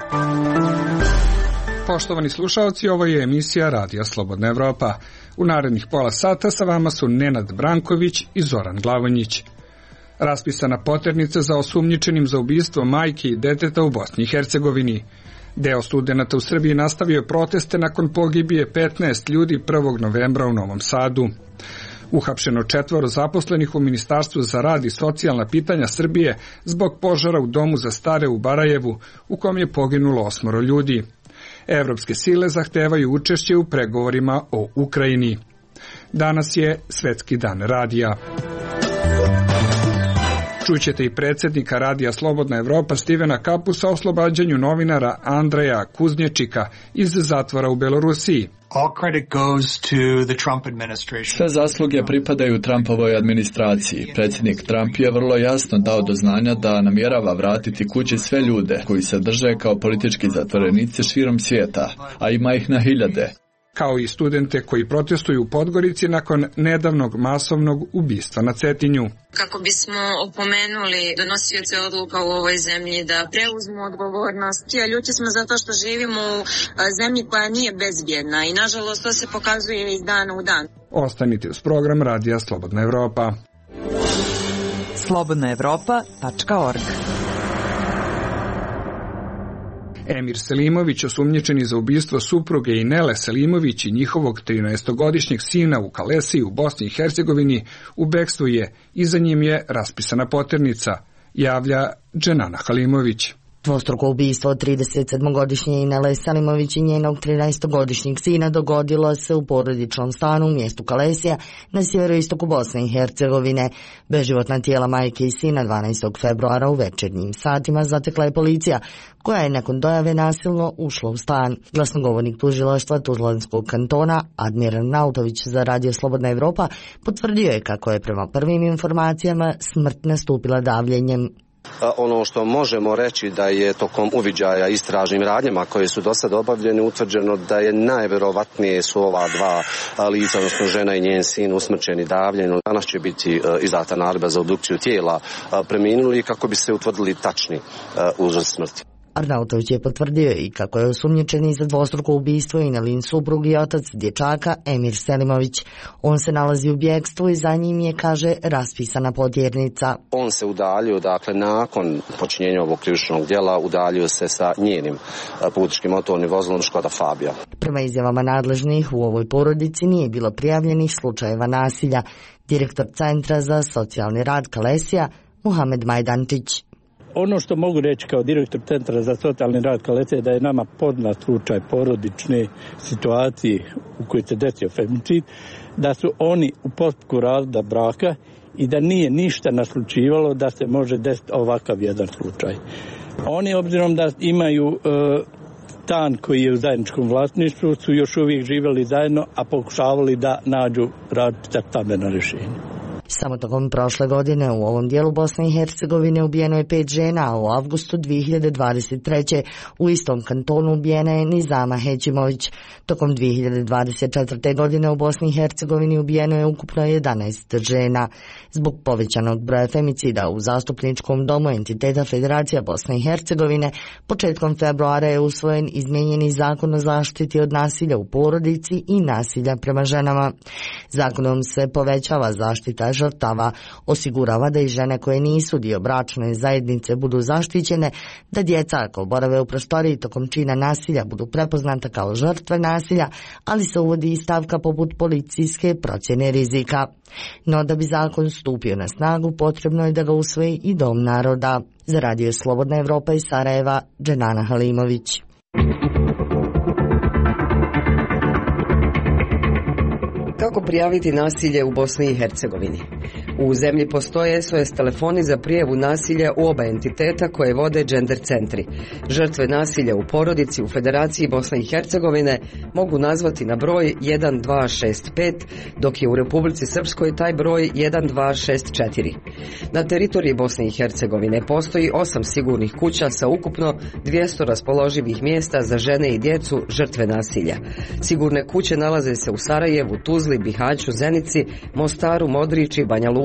Poštovani slušalci, ovo je emisija Radija Slobodna Evropa. U narednih pola sata sa vama su Nenad Branković i Zoran Glavonjić. Raspisana poternica za osumnjičenim za ubistvo majke i deteta u Bosni i Hercegovini. Deo studenata u Srbiji nastavio proteste nakon pogibije 15 ljudi 1. novembra u Novom Sadu. Uhapšeno 4 zaposlenih u Ministarstvu za rad i socijalna pitanja Srbije zbog požara u domu za stare u Barajevu, u kom je poginulo 8 ljudi. Evropske sile zahtevaju učešće u pregovorima o Ukrajini. Danas je Svetski dan radija. Čućete i predsjednika Radija Slobodna Evropa Stivena Kapusa o oslobađanju novinara Andreja Kuznječika iz zatvora u Belorusiji. Sve zasluge pripadaju Trumpovoj administraciji. Predsjednik Trump je vrlo jasno dao do znanja da namjerava vratiti kući sve ljude koji se drže kao politički zatvorenici širom svijeta, a ima ih na hiljade. Kao i studente koji protestuju u Podgorici nakon nedavnog masovnog ubistva na Cetinju. Kako bismo opomenuli donosioce odluka u ovoj zemlji da preuzmu odgovornost. Ljuti smo zato što živimo u zemlji koja nije bezbjedna i nažalost to se pokazuje iz dana u dan. Ostanite uz program Radija Slobodna Evropa. slobodnaevropa.org. Emir Selimović, osumnjičeni za ubistvo supruge Inele Selimović i njihovog 13-godišnjeg sina u Kalesiji u Bosni i Hercegovini, u bekstvu je i za njim je raspisana poternica, javlja Dženana Halimović. Dvostruko ubistvo od 37-godišnje Inele Selimović i njenog 13-godišnjeg sina dogodilo se u porodičnom stanu u mjestu Kalesija na sjeveroistoku Bosne i Hercegovine. Beživotna tijela majke i sina 12. februara u večernjim satima zatekla je policija, koja je nakon dojave nasilno ušla u stan. Glasnogovornik tužilaštva Tuzlanskog kantona Admiral Nautović za Radio Slobodna Evropa potvrdio je kako je prema prvim informacijama smrt nastupila davljenjem. Ono što možemo reći da je tokom uviđaja istražnim radnjama koje su do sada obavljene utvrđeno da je najvjerovatnije su ova dva lica, odnosno žena i njen sin, usmrćeni davljenjem. Danas će biti izdata naredba za obdukciju tijela preminuli kako bi se utvrdili tačni uzroci smrti. Arnautović je potvrdio i kako je osumnjičeni za dvostruko ubistvo Inelin suprug i otac dječaka Emir Selimović. On se nalazi u bjegstvu i za njim je, kaže, raspisana potjernica. On se udaljio, dakle, nakon počinjenja ovog krivičnog djela, udaljio se sa njenim putničkim motornim vozilom Škoda Fabia. Prema izjavama nadležnih, u ovoj porodici nije bilo prijavljenih slučajeva nasilja. Direktor Centra za socijalni rad Kalesija, Muhamed Majdančić. Ono što mogu reći kao direktor Centra za socijalni rad Kalesije da je nama poznat slučaj porodične situacije u kojoj se desio femicid, da su oni u postupku razvoda braka i da nije ništa naslučivalo da se može desiti ovakav jedan slučaj. Oni, obzirom da imaju stan koji je u zajedničkom vlasništvu, su još uvijek živjeli zajedno, a pokušavali da nađu različita stambena rješenja. Samo tokom prošle godine u ovom dijelu Bosne i Hercegovine ubijeno je 5 žena, a u avgustu 2023. u istom kantonu ubijena je Nizama Hećimović. Tokom 2024. godine u Bosni i Hercegovini ubijeno je ukupno 11 žena. Zbog povećanog broja femicida u zastupničkom domu entiteta Federacija Bosne i Hercegovine, početkom februara je usvojen izmijenjeni zakon o zaštiti od nasilja u porodici i nasilja prema ženama. Zakonom se povećava zaštita žrtava, osigurava da i žene koje nisu dio bračne zajednice budu zaštićene, da djeca ako borave u prostoriji tokom čina nasilja budu prepoznata kao žrtve nasilja, ali se uvodi i stavka poput policijske procjene rizika. No da bi zakon stupio na snagu, potrebno je da ga usvoji i Dom naroda. Za Radio Slobodna Evropa iz Sarajeva, Dženana Halimović. Kako prijaviti nasilje u Bosni i Hercegovini? U zemlji postoje SOS telefoni za prijavu nasilja u oba entiteta koje vode gender centri. Žrtve nasilja u porodici u Federaciji Bosne i Hercegovine mogu nazvati na broj 1265, dok je u Republici Srpskoj taj broj 1264. Na teritoriji Bosne i Hercegovine postoji 8 sigurnih kuća sa ukupno 200 raspoloživih mjesta za žene i djecu žrtve nasilja. Sigurne kuće nalaze se u Sarajevu, Tuzli, Bihaću, Zenici, Mostaru, Modriči, Banja Luci,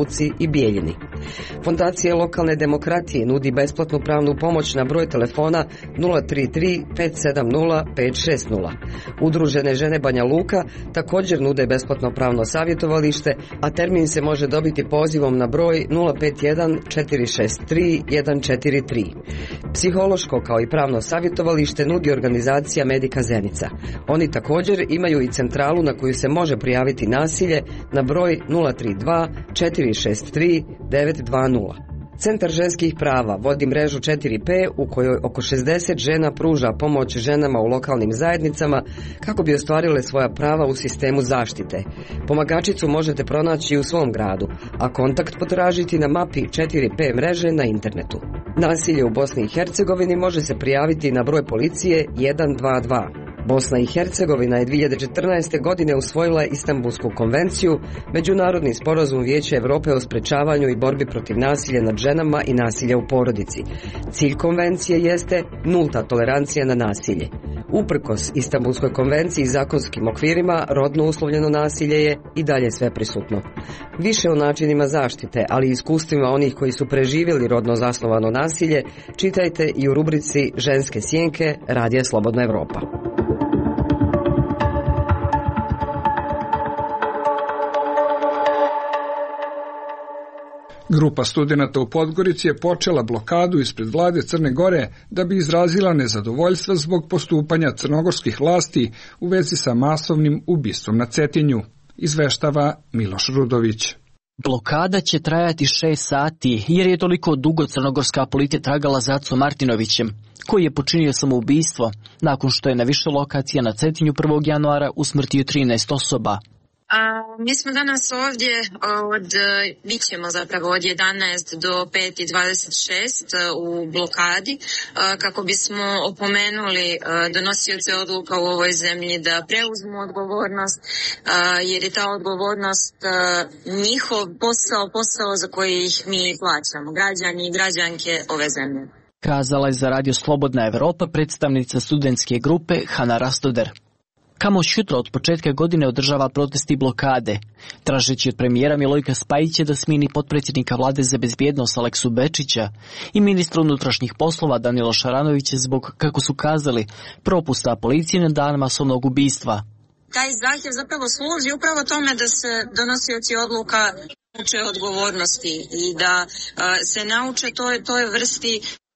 Luci i Bijeljini. Fondacija lokalne demokratije nudi besplatnu pravnu pomoć na broj telefona 033 570 560. Udružene žene Banja Luka također nude besplatno pravno savjetovalište, a termin se može dobiti pozivom na broj 051 463 143. Psihološko kao i pravno savjetovalište nudi organizacija Medika Zenica. Oni također imaju i centralu na koju se može prijaviti nasilje na broj 032 463 920. Centar ženskih prava vodi mrežu 4P u kojoj oko 60 žena pruža pomoć ženama u lokalnim zajednicama kako bi ostvarile svoja prava u sistemu zaštite. Pomagačicu možete pronaći u svom gradu, a kontakt potražiti na mapi 4P mreže na internetu. Nasilje u Bosni i Hercegovini može se prijaviti na broj policije 122. Bosna i Hercegovina je 2014. godine usvojila Istanbulsku konvenciju, međunarodni sporazum Vijeća Europe o sprečavanju i borbi protiv nasilja nad ženama i nasilja u porodici. Cilj konvencije jeste nulta tolerancija na nasilje. Uprkos Istanbulskoj konvenciji i zakonskim okvirima, rodno uslovljeno nasilje je i dalje sve prisutno. Više o načinima zaštite, ali i iskustvima onih koji su preživjeli rodno zasnovano nasilje, čitajte i u rubrici Ženske sjenke Radija Slobodna Evropa. Grupa studenata u Podgorici je počela blokadu ispred vlade Crne Gore da bi izrazila nezadovoljstvo zbog postupanja crnogorskih vlasti u vezi sa masovnim ubistvom na Cetinju, izveštava Miloš Rudović. Blokada će trajati 6 sati jer je toliko dugo crnogorska policija tragala za Acom Martinovićem, koji je počinio samoubistvo nakon što je na više lokacija na Cetinju 1. januara usmrtio 13 osoba. Mi smo danas ovdje bit ćemo zapravo od 11 do 5:26 u blokadi kako bismo opomenuli donosioce odluka u ovoj zemlji da preuzmu odgovornost, jer je ta odgovornost njihov posao za koji ih mi plaćamo, građani i građanke ove zemlje. Kazala je za Radio Slobodna Evropa predstavnica studentske grupe Hana Rastoder. Kamoš jutro od početka godine održava protesti i blokade, tražeći od premijera Milojka Spajića da smijeni potpredsjednika vlade za bezbjednost Aleksu Bečića i ministra unutrašnjih poslova Danila Šaranovića zbog, kako su kazali, propusta policije na dan masovnog ubistva. Taj zahtjev zapravo služi upravo tome da se donosioci odluka nauče odgovornosti i da se nauče toj vrsti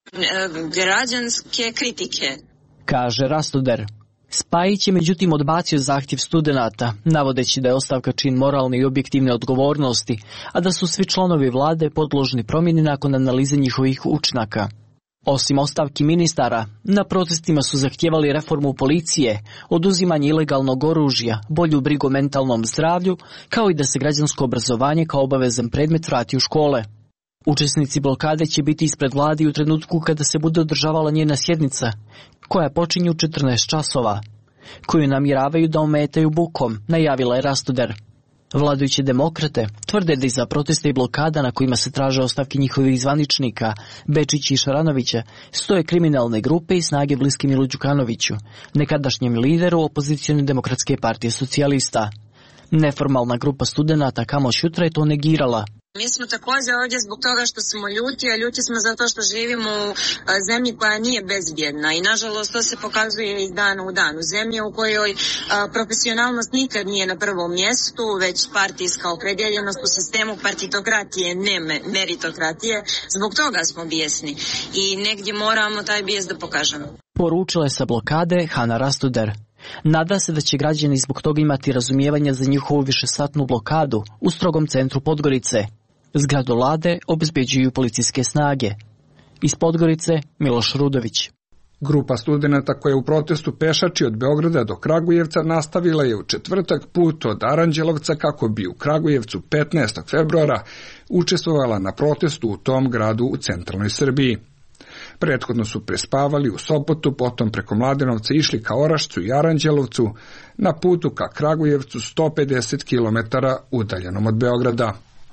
građanske kritike. Kaže Rastoder. Spajić je međutim odbacio zahtjev studenata, navodeći da je ostavka čin moralne i objektivne odgovornosti, a da su svi članovi vlade podložni promjeni nakon analize njihovih učinaka. Osim ostavki ministara, na protestima su zahtijevali reformu policije, oduzimanje ilegalnog oružja, bolju brigu o mentalnom zdravlju, kao i da se građansko obrazovanje kao obavezan predmet vrati u škole. Učesnici blokade će biti ispred vlade u trenutku kada se bude održavala njena sjednica, koja počinje u 14 časova, koju namjeravaju da ometaju bukom, najavila je Rastoder. Vladajuće demokrate tvrde da iza protesta i blokada na kojima se traže ostavke njihovih zvaničnika, Bečića i Šaranovića, stoje kriminalne grupe i snage bliske Milu Đukanoviću, nekadašnjem lideru opozicione demokratske partije socijalista. Neformalna grupa studenata Kamoš jutra je to negirala. Mi smo također ovdje zbog toga što smo ljuti, a ljuti smo zato što živimo u zemlji koja nije bezbjedna i nažalost to se pokazuje iz dana u dan. U zemlji u kojoj profesionalnost nikad nije na prvom mjestu, već partijska opredjeljenost u sistemu partitokratije, ne meritokratije. Zbog toga smo bijesni i negdje moramo taj bijes da pokažemo. Poručila je sa blokade Hana Rastoder. Nada se da će građani zbog toga imati razumijevanja za njihovu višesatnu blokadu u strogom centru Podgorice. Zgradu vlade obezbeđuju policijske snage. Iz Podgorice Miloš Rudović. Grupa studenata koja je u protestu pešači od Beograda do Kragujevca nastavila je u četvrtak put od Aranđelovca kako bi u Kragujevcu 15. februara učestvovala na protestu u tom gradu u centralnoj Srbiji. Prethodno su prespavali u Sopotu, potom preko Mladenovca išli ka Orašcu i Aranđelovcu, na putu ka Kragujevcu 150 km udaljenom od Beograda.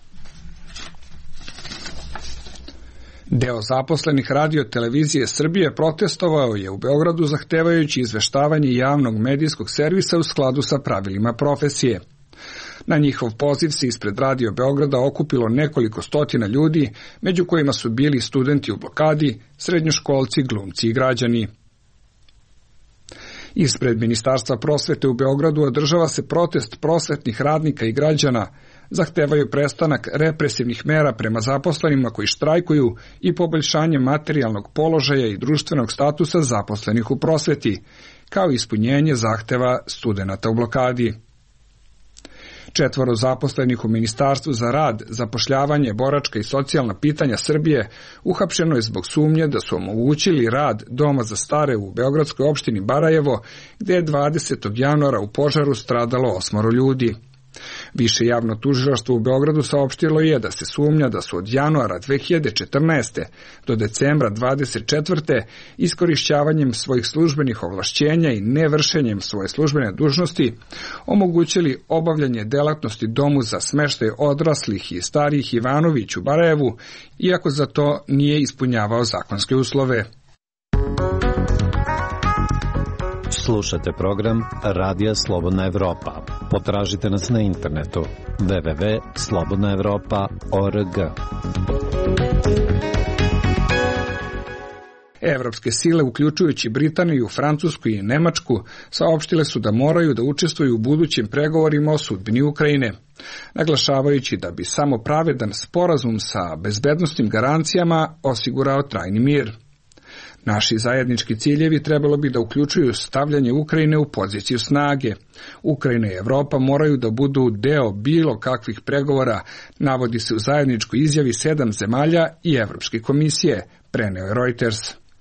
Deo zaposlenih Radio televizije Srbije protestovao je u Beogradu zahtevajući izveštavanje javnog medijskog servisa u skladu sa pravilima profesije. Na njihov poziv se ispred Radio Beograda okupilo nekoliko stotina ljudi, među kojima su bili studenti u blokadi, srednjoškolci, glumci i građani. Ispred Ministarstva prosvete u Beogradu održava se protest prosvetnih radnika i građana, zahtevaju prestanak represivnih mera prema zaposlenima koji štrajkuju i poboljšanje materijalnog položaja i društvenog statusa zaposlenih u prosveti, kao i ispunjenje zahteva studenata u blokadi. 4 zaposlenih u Ministarstvu za rad, zapošljavanje, boračka i socijalna pitanja Srbije uhapšeno je zbog sumnje da su omogućili rad Doma za stare u beogradskoj opštini Barajevo, gde je 20. januara u požaru stradalo 8 ljudi. Više javno tužilaštvo u Beogradu saopštilo je da se sumnja da su od januara 2014. do decembra 2024. iskorišćavanjem svojih službenih ovlašćenja i nevršenjem svoje službene dužnosti omogućili obavljanje delatnosti Domu za smeštaj odraslih i starijih Ivanović u Barajevu, iako za to nije ispunjavao zakonske uslove. Slušate program Radija Slobodna Evropa. Potražite nas na internetu www.slobodnaevropa.org. Evropske sile, uključujući Britaniju, Francusku i Nemačku, saopštile su da moraju da učestvuju u budućim pregovorima o sudbini Ukrajine, naglašavajući da bi samo pravedan sporazum sa bezbednosnim garancijama osigurao trajni mir. Naši zajednički ciljevi trebalo bi da uključuju stavljanje Ukrajine u poziciju snage. Ukrajina i Evropa moraju da budu deo bilo kakvih pregovora, navodi se u zajedničkoj izjavi 7 zemalja i Evropske komisije, preneo je Reuters.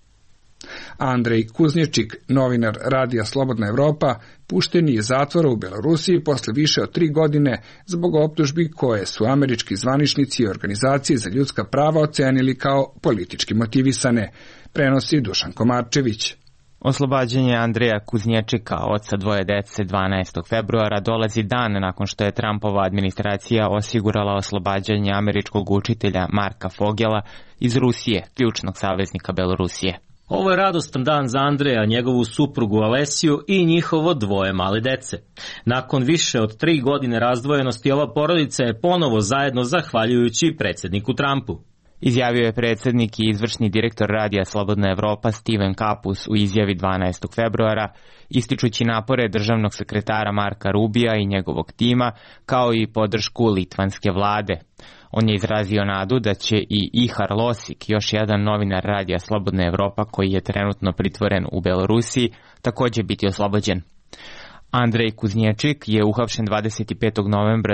Andrej Kuznječik, novinar Radija Slobodna Evropa, pušten je iz zatvora u Belorusiji posle više od 3 godine zbog optužbi koje su američki zvaničnici i organizacije za ljudska prava ocenili kao politički motivisane, prenosi Dušan Komarčević. Oslobađanje Andreja Kuznječika, oca 2 dece, 12. februara dolazi dan nakon što je Trumpova administracija osigurala oslobađanje američkog učitelja Marka Fogela iz Rusije, ključnog saveznika Belorusije. Ovo je radostan dan za Andreja, njegovu suprugu Alesiju i njihovo 2 male dece. Nakon više od 3 godine razdvojenosti, ova porodica je ponovo zajedno zahvaljujući predsjedniku Trumpu. Izjavio je predsjednik i izvršni direktor Radija Slobodna Evropa Steven Kapus u izjavi 12. februara, ističući napore državnog sekretara Marka Rubija i njegovog tima, kao i podršku litvanske vlade. On je izrazio nadu da će i Ihar Losik, još jedan novinar Radija Slobodna Evropa koji je trenutno pritvoren u Belorusiji, također biti oslobođen. Andrej Kuznječik je uhapšen 25. novembra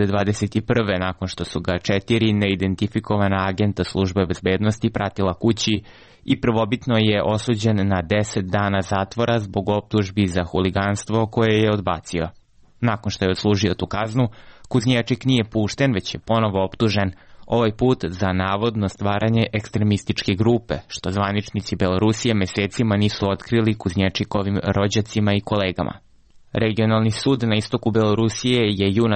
2021. nakon što su ga 4 neidentifikovana agenta službe bezbednosti pratila kući i prvobitno je osuđen na 10 dana zatvora zbog optužbi za huliganstvo koje je odbacio. Nakon što je odslužio tu kaznu, Kuznječik nije pušten, već je ponovo optužen, ovaj put za navodno stvaranje ekstremističke grupe, što zvaničnici Belorusije mesecima nisu otkrili Kuznječikovim rođacima i kolegama. Regionalni sud na istoku Belorusije je juna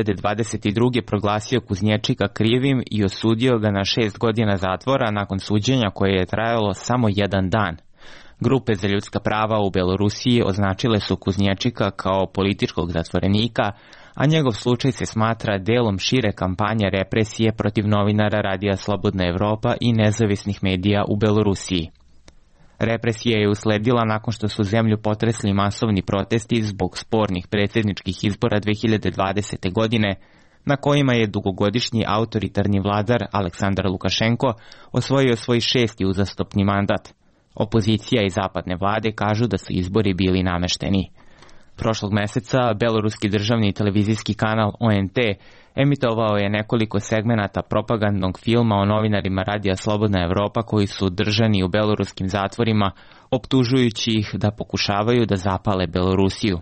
2022. proglasio Kuznječika krivim i osudio ga na 6 godina zatvora nakon suđenja koje je trajalo samo 1 dan. Grupe za ljudska prava u Belorusiji označile su Kuznječika kao političkog zatvorenika, a njegov slučaj se smatra delom šire kampanje represije protiv novinara Radija Slobodna Evropa i nezavisnih medija u Belorusiji. Represija je usledila nakon što su zemlju potresli masovni protesti zbog spornih predsjedničkih izbora 2020. godine, na kojima je dugogodišnji autoritarni vladar Aleksandar Lukašenko osvojio svoj 6. uzastopni mandat. Opozicija i zapadne vlade kažu da su izbori bili namešteni. Prošlog meseca beloruski državni televizijski kanal ONT emitovao je nekoliko segmenata propagandnog filma o novinarima Radija Slobodna Evropa koji su držani u beloruskim zatvorima, optužujući ih da pokušavaju da zapale Belorusiju.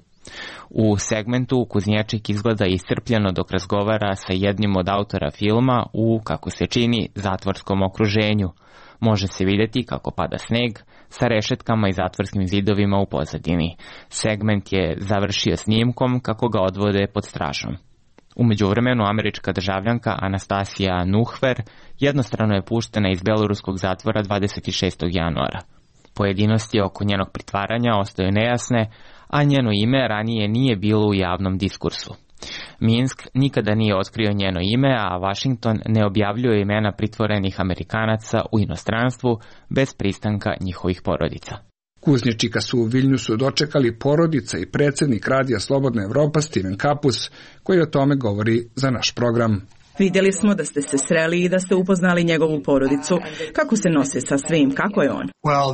U segmentu Kuznječik izgleda iscrpljeno dok razgovara sa jednim od autora filma u, kako se čini, zatvorskom okruženju. Može se vidjeti kako pada sneg sa rešetkama i zatvorskim zidovima u pozadini. Segment je završio snimkom kako ga odvode pod stražom. U međuvremenu američka državljanka Anastasija Nuhver jednostrano je puštena iz beloruskog zatvora 26. januara. Pojedinosti oko njenog pritvaranja ostaju nejasne, a njeno ime ranije nije bilo u javnom diskursu. Minsk nikada nije otkrio njeno ime, a Washington ne objavljuje imena pritvorenih Amerikanaca u inostranstvu bez pristanka njihovih porodica. Kuzničika su u Viljnusu dočekali porodica i predsjednik Radija Slobodna Evropa Steven Kapus, koji o tome govori za naš program. Vidjeli smo da ste se sreli i da ste upoznali njegovu porodicu. Kako se nose sa svim? Kako je on?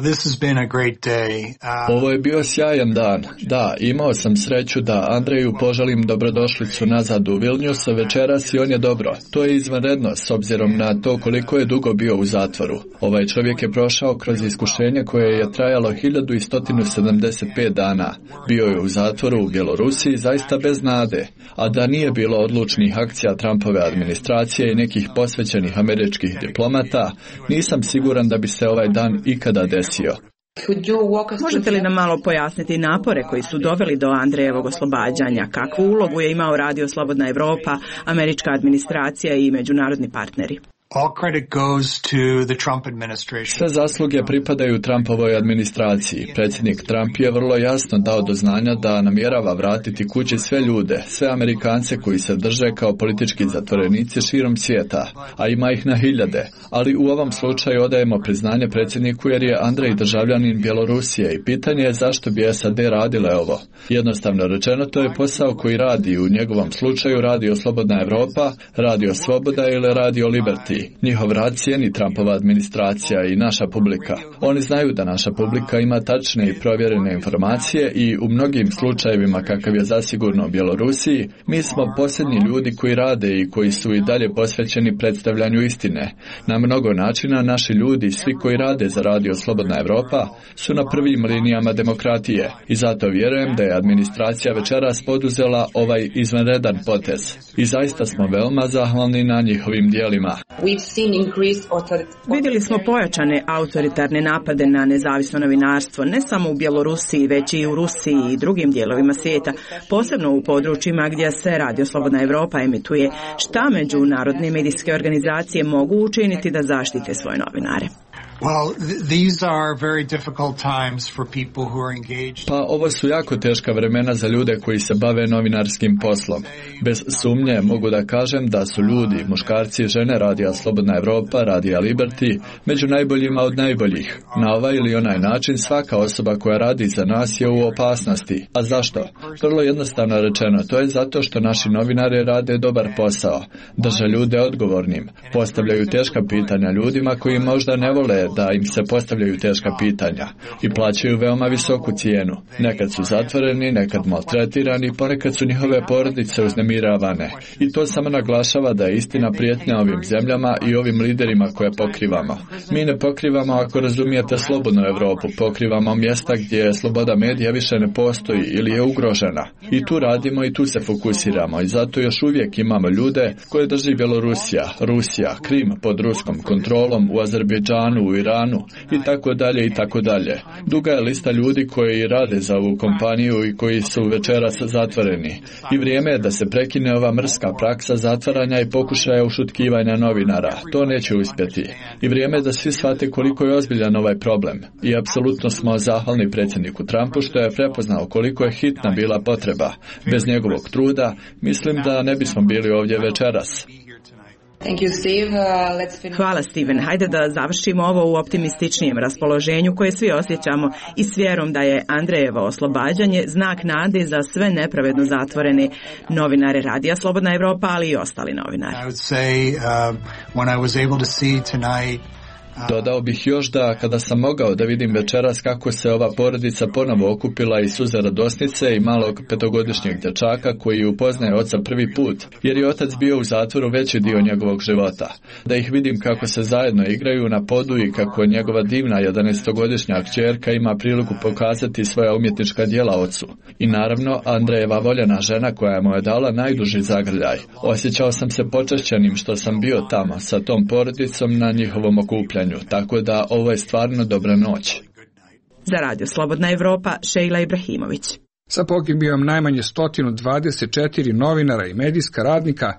Ovo je bio sjajan dan. Da, imao sam sreću da Andreju poželim dobrodošlicu nazad u Vilnius večeras i on je dobro. To je izvanredno s obzirom na to koliko je dugo bio u zatvoru. Ovaj čovjek je prošao kroz iskušenje koje je trajalo 1175 dana. Bio je u zatvoru u Bjelorusiji zaista bez nade, a da nije bilo odlučnih akcija Trumpove administracije i nekih posvećenih američkih diplomata, nisam siguran da bi se ovaj dan ikada desio. Možete li nam malo pojasniti napore koji su doveli do Andrejevog oslobađanja? Kakvu ulogu je imao Radio Slobodna Evropa, američka administracija i međunarodni partneri? Sve zasluge pripadaju Trumpovoj administraciji. Predsjednik Trump je vrlo jasno dao do znanja da namjerava vratiti kući sve ljude, sve Amerikance koji se drže kao politički zatvorenici širom svijeta, a ima ih na hiljade. Ali u ovom slučaju odajemo priznanje predsjedniku jer je Andrej državljanin Bjelorusije i pitanje je zašto bi SAD radile ovo. Jednostavno rečeno, to je posao koji radi u njegovom slučaju Radio Slobodna Evropa, Radio Sloboda ili Radio Liberty. Njihov rad cijeni Trumpova administracija i naša publika. Oni znaju da naša publika ima tačne i provjerene informacije i u mnogim slučajevima kakav je zasigurno u Bjelorusiji, mi smo posljednji ljudi koji rade i koji su i dalje posvećeni predstavljanju istine. Na mnogo načina naši ljudi, svi koji rade za Radio Slobodna Evropa, su na prvim linijama demokratije i zato vjerujem da je administracija večeras poduzela ovaj izvanredan potez. I zaista smo veoma zahvalni na njihovim dijelima. Vidjeli smo pojačane autoritarne napade na nezavisno novinarstvo, ne samo u Bjelorusiji, već i u Rusiji i drugim dijelovima svijeta, posebno u područjima gdje se Radio Slobodna Evropa emituje. Šta međunarodne medijske organizacije mogu učiniti da zaštite svoje novinare? Pa ovo su jako teška vremena za ljude koji se bave novinarskim poslom. Bez sumnje mogu da kažem da su ljudi, muškarci i žene Radija Slobodna Evropa, Radija Liberty, među najboljima od najboljih. Na ovaj ili onaj način svaka osoba koja radi za nas je u opasnosti. A zašto? Vrlo jednostavno rečeno, to je zato što naši novinari rade dobar posao, drže ljude odgovornim, postavljaju teška pitanja ljudima koji možda ne vole da im se postavljaju teška pitanja i plaćaju veoma visoku cijenu. Nekad su zatvoreni, nekad maltretirani, ponekad su njihove porodice uznemiravane. I to samo naglašava da je istina prijetnja ovim zemljama i ovim liderima koje pokrivamo. Mi ne pokrivamo, ako razumijete, slobodnu Europu, pokrivamo mjesta gdje sloboda medija više ne postoji ili je ugrožena. I tu radimo i tu se fokusiramo i zato još uvijek imamo ljude koje drži Bjelorusija, Rusija, Krim pod ruskom kontrolom, u Azerbejdžanu, u Iranu i tako dalje i tako dalje. Duga je lista ljudi koji rade za ovu kompaniju i koji su večeras zatvoreni. I vrijeme je da se prekine ova mrska praksa zatvaranja i pokušaja ušutkivanja novinara. To neće uspjeti. I vrijeme je da svi shvate koliko je ozbiljan ovaj problem. I apsolutno smo zahvalni predsjedniku Trumpu što je prepoznao koliko je hitna bila potreba. Bez njegovog truda mislim da ne bismo bili ovdje večeras. Hvala, Steven. Hajde da završimo ovo u optimističnijem raspoloženju koje svi osjećamo i s vjerom da je Andrejevo oslobađanje znak nade za sve nepravedno zatvorene novinare Radija Slobodna Evropa, ali i ostali novinari. Dodao bih još da kada sam mogao da vidim večeras kako se ova porodica ponovo okupila iz suze radosnice i malog 5-godišnjeg dječaka koji upoznaje oca prvi put, jer je otac bio u zatvoru veći dio njegovog života. Da ih vidim kako se zajedno igraju na podu i kako njegova divna 11-godišnja kćerka ima priliku pokazati svoja umjetnička djela ocu. I naravno Andrejeva voljena žena koja mu je dala najduži zagrljaj. Osjećao sam se počašćenim što sam bio tamo sa tom porodicom na njihovom okupljanju. Tako da ovo je stvarno dobra noć. Za Radio Slobodna Evropa, Šejla Ibrahimović. Sa pogibijom najmanje 124 novinara i medijska radnika,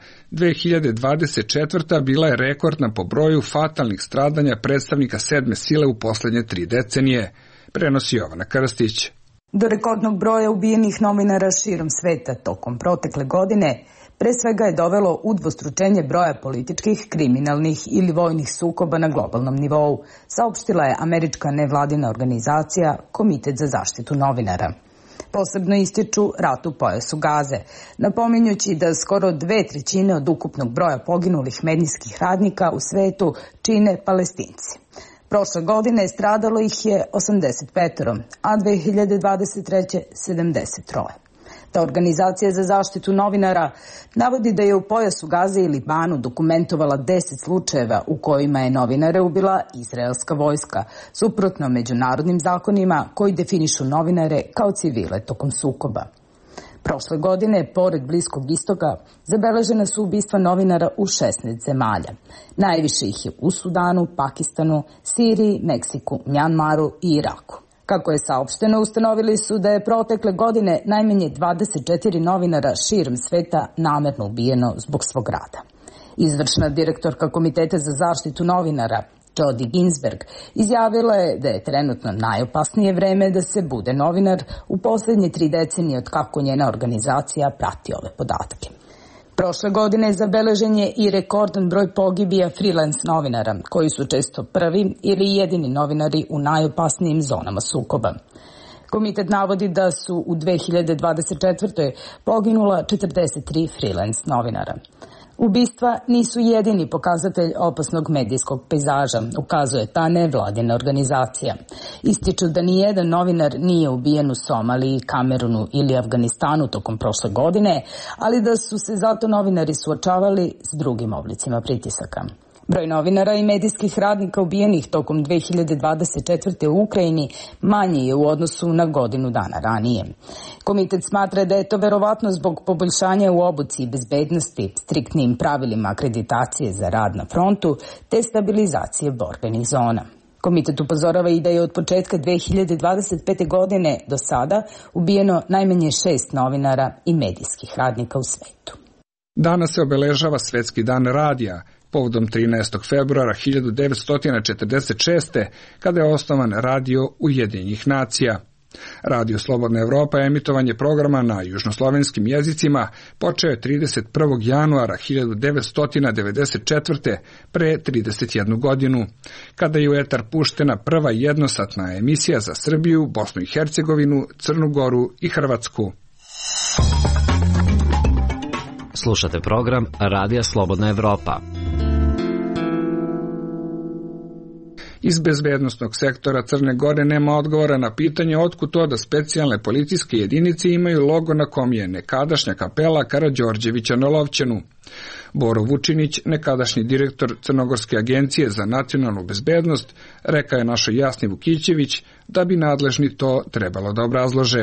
2024. bila je rekordna po broju fatalnih stradanja predstavnika sedme sile u posljednje 3 decenije, prenosi Jovana Krstić. Do rekordnog broja ubijenih novinara širom sveta tokom protekle godine pre svega je dovelo udvostručenje broja političkih, kriminalnih ili vojnih sukoba na globalnom nivou, saopštila je američka nevladina organizacija Komitet za zaštitu novinara. Posebno ističu rat u pojasu Gaze, napominjući da skoro 2/3 od ukupnog broja poginulih medijskih radnika u svetu čine Palestinci. Prošle godine stradalo ih je 85, a 2023. 73. Ta organizacija za zaštitu novinara navodi da je u pojasu Gaze i Libanu dokumentovala 10 slučajeva u kojima je novinare ubila izraelska vojska, suprotno međunarodnim zakonima koji definišu novinare kao civile tokom sukoba. Prošle godine, pored Bliskog istoka, zabeležena su ubistva novinara u 16 zemalja. Najviše ih je u Sudanu, Pakistanu, Siriji, Meksiku, Mjanmaru i Iraku. Kako je saopšteno, ustanovili su da je protekle godine najmanje 24 novinara širom sveta namerno ubijeno zbog svog rada. Izvršna direktorka Komiteta za zaštitu novinara, Jodi Ginsberg, izjavila je da je trenutno najopasnije vreme da se bude novinar u posljednje 3 decenije od kako njena organizacija prati ove podatke. Prošle godine zabeležen je i rekordan broj pogibija freelance novinara, koji su često prvi ili jedini novinari u najopasnijim zonama sukoba. Komitet navodi da su u 2024. poginula 43 freelance novinara. Ubistva nisu jedini pokazatelj opasnog medijskog pejzaža, ukazuje ta nevladina organizacija. Ističu da nijedan novinar nije ubijen u Somaliji, Kamerunu ili Afganistanu tokom prošle godine, ali da su se zato novinari suočavali s drugim oblicima pritisaka. Broj novinara i medijskih radnika ubijenih tokom 2024. u Ukrajini manji je u odnosu na godinu dana ranije. Komitet smatra da je to verovatno zbog poboljšanja u obuci i bezbednosti, striktnim pravilima akreditacije za rad na frontu te stabilizacije borbenih zona. Komitet upozorava i da je od početka 2025. godine do sada ubijeno najmanje 6 novinara i medijskih radnika u svetu. Danas se obeležava Svetski dan radija, povodom 13. februara 1946. kada je osnovan Radio Ujedinjenih nacija. Radio Slobodna Evropa emitovanje programa na južnoslovenskim jezicima počeo je 31. januara 1994. pre 31 godinu, kada je u etar puštena prva jednosatna emisija za Srbiju, Bosnu i Hercegovinu, Crnu Goru i Hrvatsku. Slušate program Radija Slobodna Evropa. Iz bezbednostnog sektora Crne Gore nema odgovora na pitanje otkud to da specijalne policijske jedinice imaju logo na kom je nekadašnja kapela Karađorđevića na Lovćenu. Boro Vučinić, nekadašnji direktor Crnogorske agencije za nacionalnu bezbednost, rekao je našoj Jasni Vukićević da bi nadležni to trebalo da obrazlože.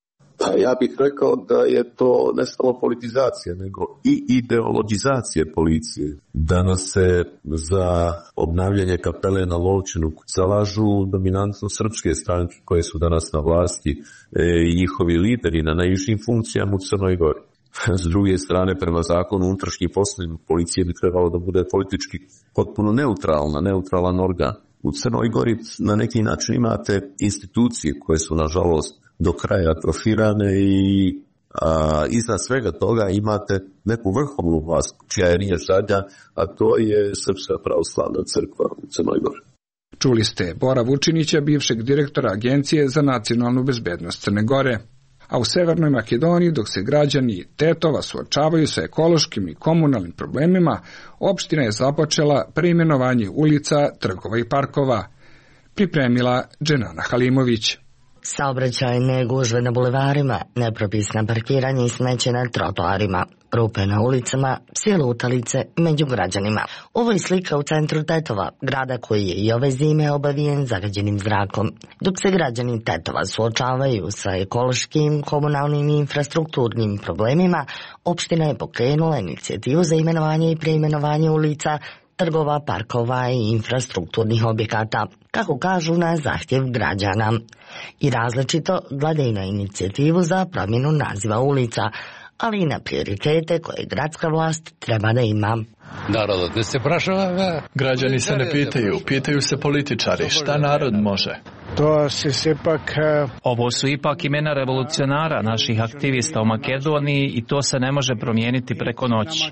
Ja bih rekao da je to ne samo politizacija, nego i ideologizacija policije. Danas se za obnavljanje kapele na Lovćenu zalažu dominantno srpske stranke koje su danas na vlasti i njihovi lideri na najvišim funkcijama u Crnoj Gori. S druge strane, prema zakonu unutrašnjih poslova policije bi trebalo da bude politički potpuno neutralan organ. U Crnoj Gori na neki način imate institucije koje su nažalost do kraja atrofirane i iznad svega toga imate neku vrhovnu vlast čija je riječ zadnja, a to je Srpska pravoslavna crkva u Crnoj Gori. Čuli ste Bora Vučinića, bivšeg direktora Agencije za nacionalnu bezbednost Crne Gore. A u Severnoj Makedoniji, dok se građani Tetova suočavaju sa ekološkim i komunalnim problemima, opština je započela preimenovanje ulica, trgova i parkova. Pripremila Dženana Halimović. Saobraćajne gužve na bulevarima, nepropisna parkiranje i smeće na trotoarima, rupe na ulicama, psi lutalice među građanima. Ovo je slika u centru Tetova, grada koji je i ove zime obavijen zagađenim zrakom. Dok se građani Tetova suočavaju sa ekološkim, komunalnim i infrastrukturnim problemima, opština je pokrenula inicijativu za imenovanje i preimenovanje ulica, trgova, parkova i infrastrukturnih objekata, kako kažu na zahtjev građana. I različito gledaju na inicijativu za promjenu naziva ulica, ali i na prioritete koje gradska vlast treba da ima. Narod ne se prašava. Građani se ne pitaju se političari šta narod može. Ovo su ipak imena revolucionara, naših aktivista u Makedoniji i to se ne može promijeniti preko noći.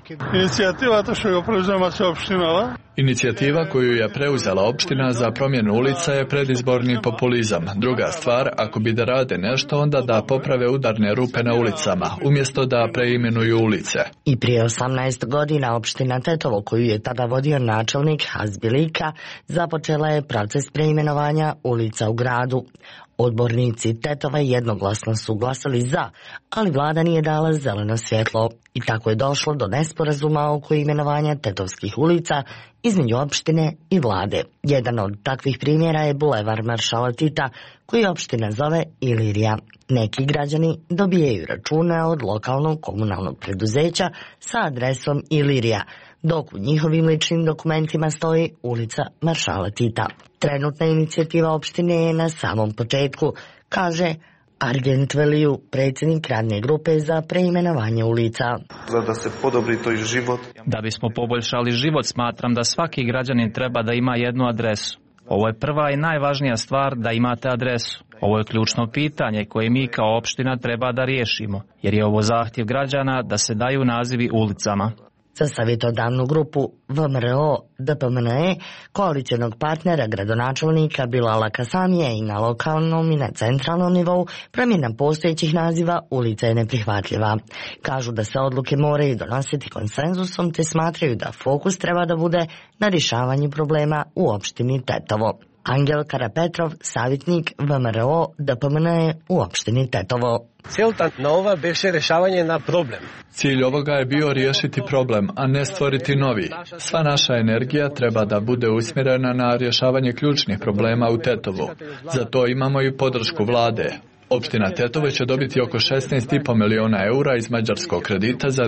Inicijativa koju je preuzela opština za promjenu ulica je predizborni populizam. Druga stvar, ako bi da rade nešto, onda da poprave udarne rupe na ulicama, umjesto da preimenuju ulice. I prije 18 godina opština Tetovo, koju je tada vodio načelnik Hazbilika, započela je proces preimenovanja ulica u gradu. Odbornici Tetova jednoglasno su glasali za, ali vlada nije dala zeleno svjetlo i tako je došlo do nesporazuma oko imenovanja tetovskih ulica između opštine i vlade. Jedan od takvih primjera je bulevar Maršala Tita, koji opština zove Ilirija. Neki građani dobijaju račune od lokalnog komunalnog preduzeća sa adresom Ilirija, dok u njihovim ličnim dokumentima stoji ulica Maršala Tita. Trenutna inicijativa opštine je na samom početku, kaže Argent Veliju, predsjednik radne grupe za preimenovanje ulica. Da se podobri to i život. Da bismo poboljšali život, smatram da svaki građanin treba da ima jednu adresu. Ovo je prva i najvažnija stvar, da imate adresu. Ovo je ključno pitanje koje mi kao opština treba da riješimo, jer je ovo zahtjev građana da se daju nazivi ulicama. Za savjetodavnu grupu VMRO DPMNE, koalicionog partnera gradonačelnika Bilala Kasamije i na lokalnom i na centralnom nivou, promjena postojećih naziva ulica je neprihvatljiva. Kažu da se odluke moraju donositi konsenzusom, te smatraju da fokus treba da bude na rješavanju problema u opštini Tetovo. Angel Karapetrov, savjetnik VMRO DPMNE u opštini Tetovo. Целта на ова беше решавање на проблем. Cilj ovoga je bio riješiti problem, a ne stvoriti novi. Sva naša energija treba da bude usmjerena na rješavanje ključnih problema u Tetovu. Za to imamo i podršku vlade. Opština Tetovo će dobiti oko 16,5 miliona eura iz mađarskog kredita za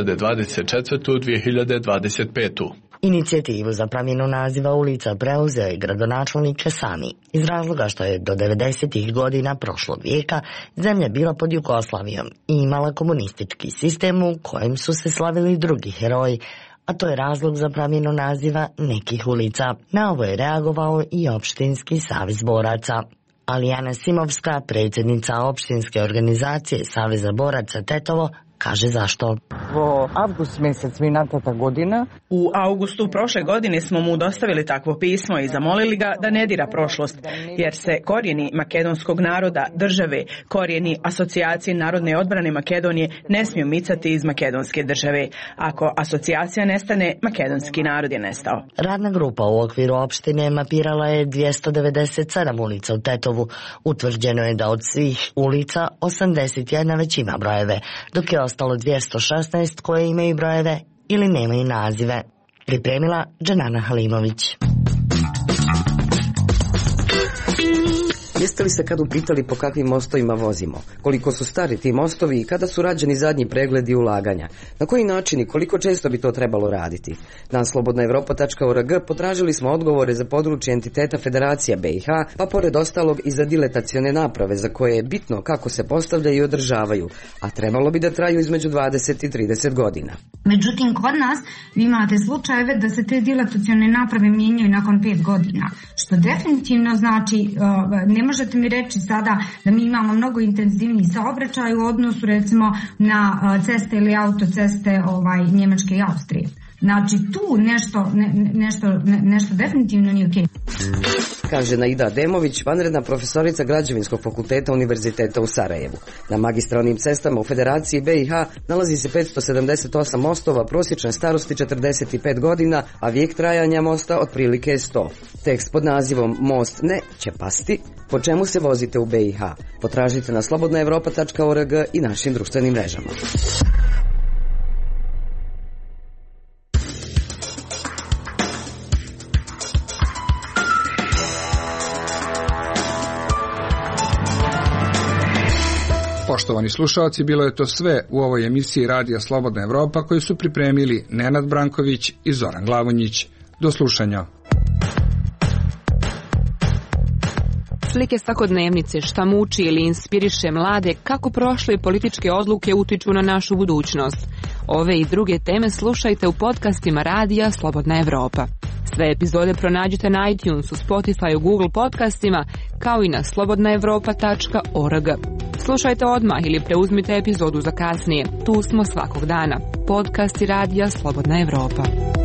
2024-2025. Inicijativu za promjenu naziva ulica preuzeo je gradonačelnik Kasami iz razloga što je do 90. godina prošlog vijeka zemlja bila pod Jugoslavijom i imala komunistički sistem u kojem su se slavili drugi heroji, a to je razlog za promjenu naziva nekih ulica. Na ovo je reagovao i opštinski savez boraca. Alijana Simovska, predsjednica opštinske organizacije Saveza boraca Tetovo, kaže zašto. U avgustu prošle godine smo mu dostavili takvo pismo i zamolili ga da ne dira prošlost, jer se korijeni makedonskog naroda, države, korijeni asocijacije narodne odbrane Makedonije ne smiju micati iz makedonske države. Ako asocijacija nestane, makedonski narod je nestao. Radna grupa u okviru opštine mapirala je 297 ulica u Tetovu. Utvrđeno je da od svih ulica 81 već ima brojeve, dok je ostalo 216 koje imaju brojeve ili nemaju nazive. Pripremila Dženana Halimović. Jeste li se kad upitali po kakvim mostovima vozimo? Koliko su stari ti mostovi i kada su rađeni zadnji pregledi ulaganja? Na koji način i koliko često bi to trebalo raditi? Na slobodnaevropa.org potražili smo odgovore za područje entiteta Federacija BiH, pa pored ostalog i za diletacione naprave za koje je bitno kako se postavljaju i održavaju, a trebalo bi da traju između 20 i 30 godina. Međutim, kod nas vi imate slučajeve da se te diletacione naprave mijenjaju nakon 5 godina, što definitivno znači ne možete mi reći sada da mi imamo mnogo intenzivniji saobraćaj u odnosu recimo na ceste ili autoceste Njemačke i Austrije. Znači tu nešto definitivno nije okej. Kaže Naida Demović, vanredna profesorica Građevinskog fakulteta Univerziteta u Sarajevu. Na magistralnim cestama u Federaciji BiH nalazi se 578 mostova prosječne starosti 45 godina, a vijek trajanja mosta otprilike je 100. Tekst pod nazivom Most ne će pasti, po čemu se vozite u BiH. Potražite na slobodnaevropa.org i našim društvenim mrežama. Poštovani slušalci, bilo je to sve u ovoj emisiji Radija Slobodna Evropa koju su pripremili Nenad Branković i Zoran Glavonjić. Do slušanja. Slike svakodnevnice, šta muči ili inspiriše mlade, kako prošle političke odluke utiču na našu budućnost. Ove i druge teme slušajte u podcastima Radija Slobodna Evropa. Sve epizode pronađite na iTunesu, Spotifyu, Google podcastima kao i na slobodnaevropa.org. Slušajte odmah ili preuzmite epizodu za kasnije. Tu smo svakog dana. Podcast i radija Slobodna Evropa.